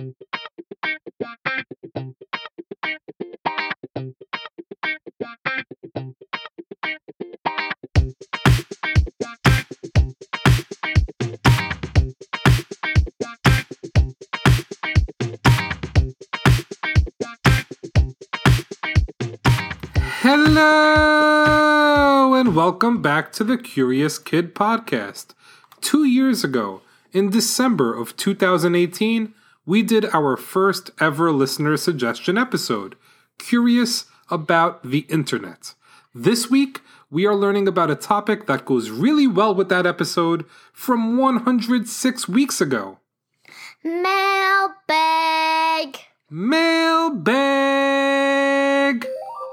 Hello, and welcome back to the Curious Kid Podcast. 2 years ago, in December of 2018, we did our first ever listener suggestion episode, Curious About the Internet. This week, we are learning about a topic that goes really well with that episode from 106 weeks ago. Mailbag! Mailbag!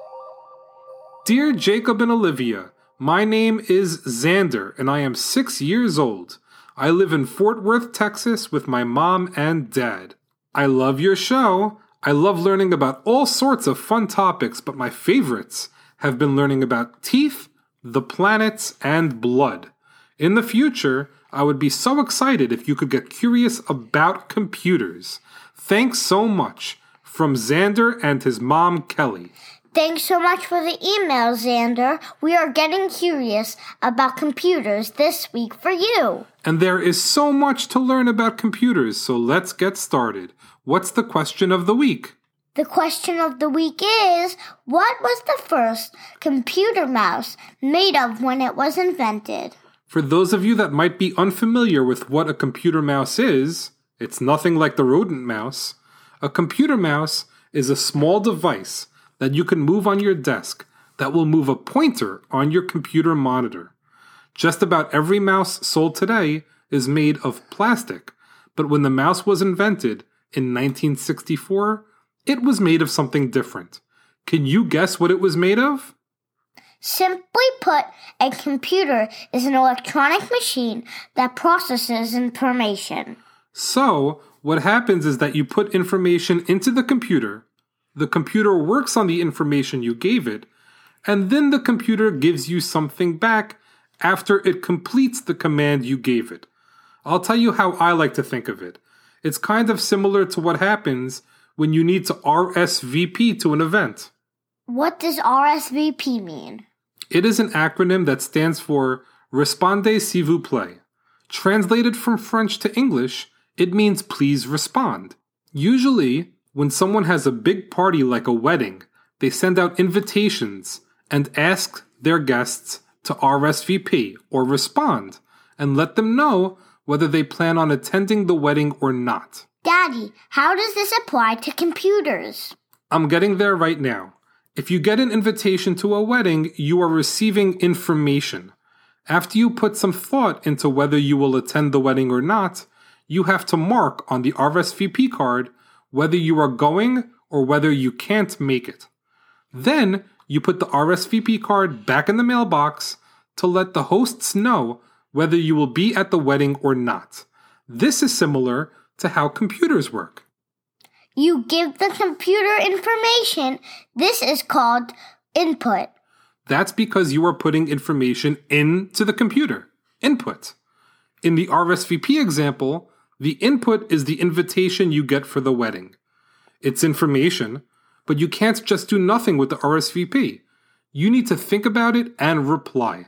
Dear Jacob and Olivia, my name is Xander and I am 6 years old. I live in Fort Worth, Texas with my mom and dad. I love your show. I love learning about all sorts of fun topics, but my favorites have been learning about teeth, the planets, and blood. In the future, I would be so excited if you could get curious about computers. Thanks so much. From Xander and his mom, Kelly. Thanks so much for the email, Xander. We are getting curious about computers this week for you. And there is so much to learn about computers, so let's get started. What's the question of the week? The question of the week is, what was the first computer mouse made of when it was invented? For those of you that might be unfamiliar with what a computer mouse is, it's nothing like the rodent mouse. A computer mouse is a small device that you can move on your desk that will move a pointer on your computer monitor. Just about every mouse sold today is made of plastic, but when the mouse was invented in 1964, it was made of something different. Can you guess what it was made of? Simply put, a computer is an electronic machine that processes information. So, what happens is that you put information into the computer works on the information you gave it, and then the computer gives you something back after it completes the command you gave it. I'll tell you how I like to think of it. It's kind of similar to what happens when you need to RSVP to an event. What does RSVP mean? It is an acronym that stands for Respondez s'il vous plaît. Translated from French to English, it means please respond. Usually, when someone has a big party like a wedding, they send out invitations and ask their guests to RSVP or respond and let them know whether they plan on attending the wedding or not. Daddy, how does this apply to computers? I'm getting there right now. If you get an invitation to a wedding, you are receiving information. After you put some thought into whether you will attend the wedding or not, you have to mark on the RSVP card whether you are going or whether you can't make it. Then, you put the RSVP card back in the mailbox to let the hosts know whether you will be at the wedding or not. This is similar to how computers work. You give the computer information. This is called input. That's because you are putting information into the computer. Input. In the RSVP example, the input is the invitation you get for the wedding. It's information, but you can't just do nothing with the RSVP. You need to think about it and reply.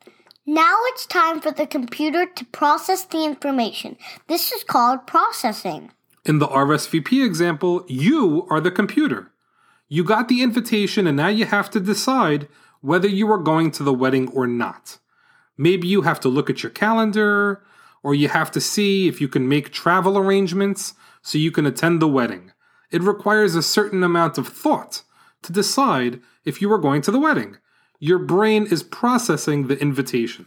Now it's time for the computer to process the information. This is called processing. In the RSVP example, you are the computer. You got the invitation and now you have to decide whether you are going to the wedding or not. Maybe you have to look at your calendar, or you have to see if you can make travel arrangements so you can attend the wedding. It requires a certain amount of thought to decide if you are going to the wedding. Your brain is processing the invitation.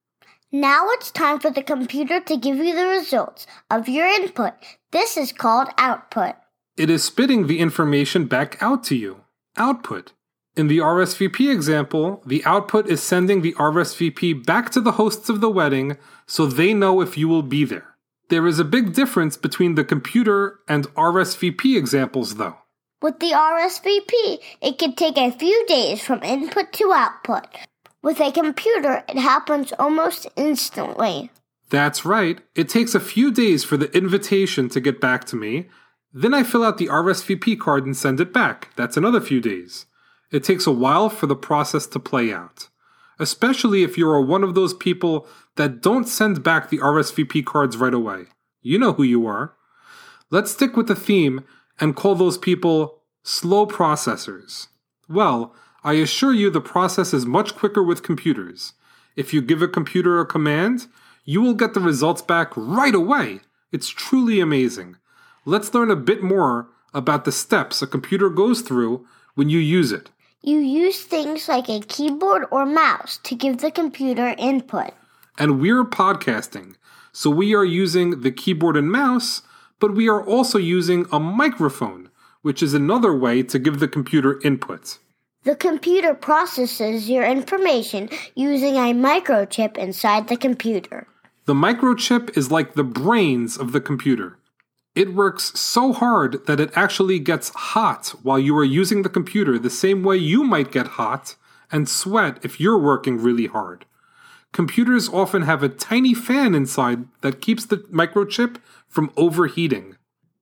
Now it's time for the computer to give you the results of your input. This is called output. It is spitting the information back out to you. Output. In the RSVP example, the output is sending the RSVP back to the hosts of the wedding so they know if you will be there. There is a big difference between the computer and RSVP examples, though. With the RSVP, it can take a few days from input to output. With a computer, it happens almost instantly. That's right. It takes a few days for the invitation to get back to me, Then I fill out the RSVP card and send it back. That's another few days. It takes a while for the process to play out, especially if you are one of those people that don't send back the RSVP cards right away. You know who you are. Let's stick with the theme and call those people slow processors. Well, I assure you the process is much quicker with computers. If you give a computer a command, you will get the results back right away. It's truly amazing. Let's learn a bit more about the steps a computer goes through when you use it. You use things like a keyboard or mouse to give the computer input. And we're podcasting, so we are using the keyboard and mouse, but we are also using a microphone, which is another way to give the computer input. The computer processes your information using a microchip inside the computer. The microchip is like the brains of the computer. It works so hard that it actually gets hot while you are using the computer the same way you might get hot and sweat if you're working really hard. Computers often have a tiny fan inside that keeps the microchip from overheating.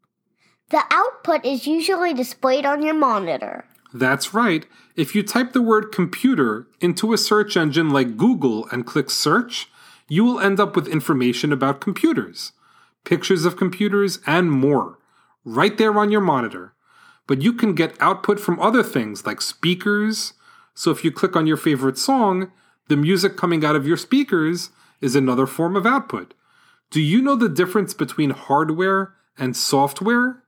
The output is usually displayed on your monitor. That's right. If you type the word computer into a search engine like Google and click search, you will end up with information about computers, pictures of computers, and more, right there on your monitor. But you can get output from other things like speakers. So if you click on your favorite song, the music coming out of your speakers is another form of output. Do you know the difference between hardware and software?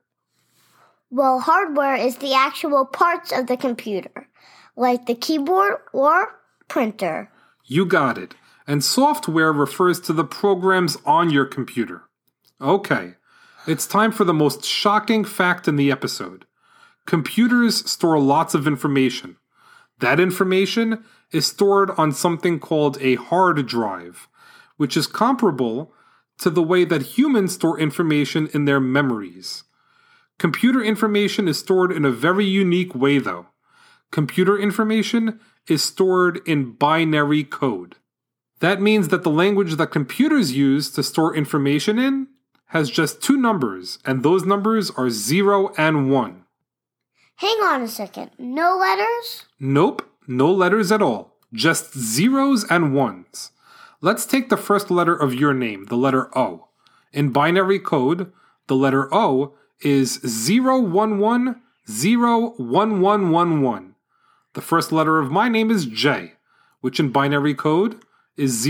Well, hardware is the actual parts of the computer, like the keyboard or printer. You got it. And software refers to the programs on your computer. Okay, it's time for the most shocking fact in the episode. Computers store lots of information. That information is stored on something called a hard drive, which is comparable to the way that humans store information in their memories. Computer information is stored in a very unique way, though. Computer information is stored in binary code. That means that the language that computers use to store information in has just two numbers, and those numbers are 0 and 1. Hang on a second. No letters? Nope, no letters at all. Just zeros and ones. Let's take the first letter of your name, the letter O. In binary code, the letter O is 011-01111. The first letter of my name is J, which in binary code is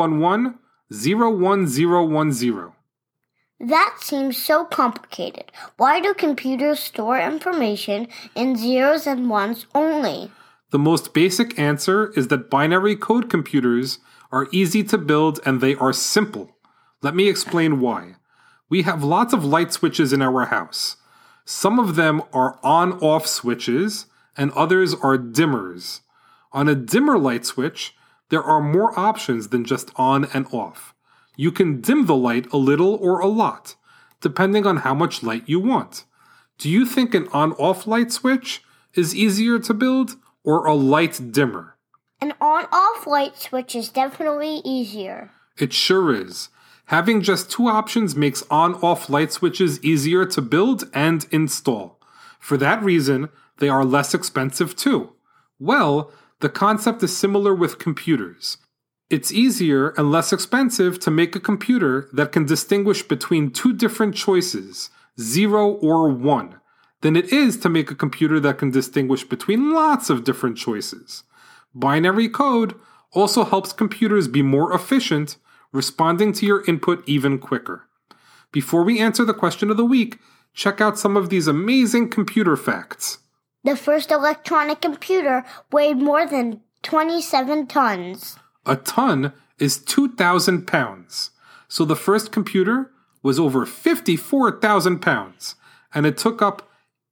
011-01010. That seems so complicated. Why do computers store information in zeros and ones only? The most basic answer is that binary code computers are easy to build and they are simple. Let me explain why. We have lots of light switches in our house. Some of them are on-off switches and others are dimmers. On a dimmer light switch, there are more options than just on and off. You can dim the light a little or a lot, depending on how much light you want. Do you think an on-off light switch is easier to build or a light dimmer? An on-off light switch is definitely easier. It sure is. Having just two options makes on-off light switches easier to build and install. For that reason, they are less expensive too. Well, the concept is similar with computers. It's easier and less expensive to make a computer that can distinguish between two different choices, 0 or 1, than it is to make a computer that can distinguish between lots of different choices. Binary code also helps computers be more efficient, responding to your input even quicker. Before we answer the question of the week, check out some of these amazing computer facts. The first electronic computer weighed more than 27 tons. A ton is 2,000 pounds. So the first computer was over 54,000 pounds, and it took up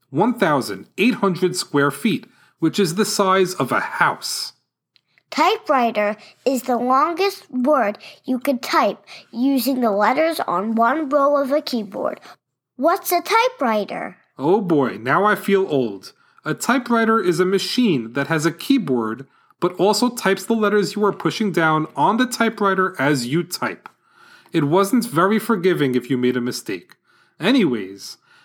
1,800 square feet, which is the size of a house. Typewriter is the longest word you could type using the letters on one row of a keyboard. What's a typewriter? Oh boy, now I feel old. A typewriter is a machine that has a keyboard but also types the letters you are pushing down on the typewriter as you type. It wasn't very forgiving if you made a mistake. Anyways,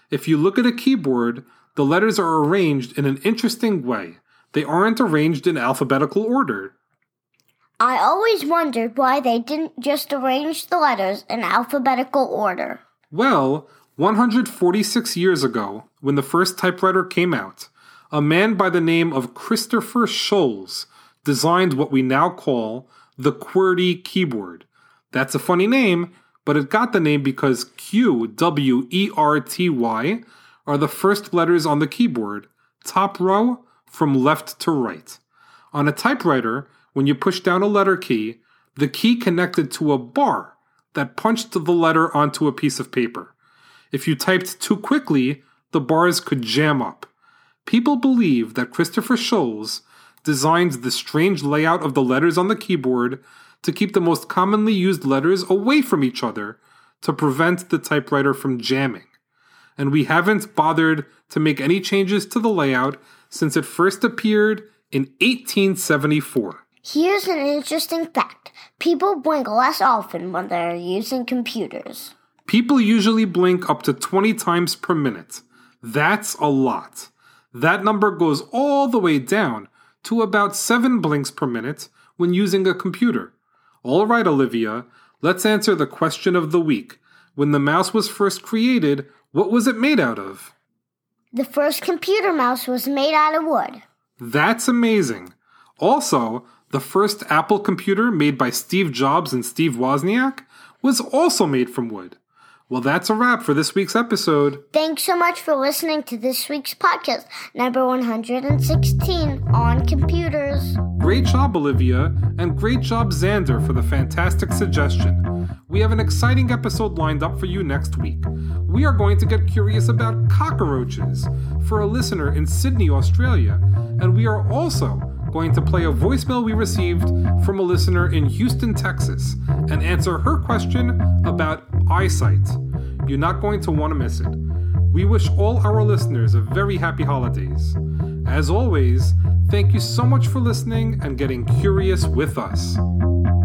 If you look at a keyboard, the letters are arranged in an interesting way. They aren't arranged in alphabetical order. I always wondered why they didn't just arrange the letters in alphabetical order. Well, 146 years ago, when the first typewriter came out, a man by the name of Christopher Sholes designed what we now call the QWERTY keyboard. That's a funny name, but it got the name because Q, W, E, R, T, Y are the first letters on the keyboard, top row from left to right. On a typewriter, when you push down a letter key, the key connected to a bar that punched the letter onto a piece of paper. If you typed too quickly, the bars could jam up. People believe that Christopher Sholes designed the strange layout of the letters on the keyboard to keep the most commonly used letters away from each other to prevent the typewriter from jamming. And we haven't bothered to make any changes to the layout since it first appeared in 1874. Here's an interesting fact. People blink less often when they're using computers. People usually blink up to 20 times per minute. That's a lot. That number goes all the way down to about 7 blinks per minute when using a computer. All right, Olivia, let's answer the question of the week. When the mouse was first created, what was it made out of? The first computer mouse was made out of wood. That's amazing. Also, the first Apple computer made by Steve Jobs and Steve Wozniak was also made from wood. Well, that's a wrap for this week's episode. Thanks so much for listening to this week's podcast, number 116 on computers. Great job, Olivia, and great job, Xander, for the fantastic suggestion. We have an exciting episode lined up for you next week. We are going to get curious about cockroaches for a listener in Sydney, Australia, and we are also going to play a voicemail we received from a listener in Houston, Texas, and answer her question about eyesight. You're not going to want to miss it. We wish all our listeners a very happy holidays. As always, thank you so much for listening and getting curious with us.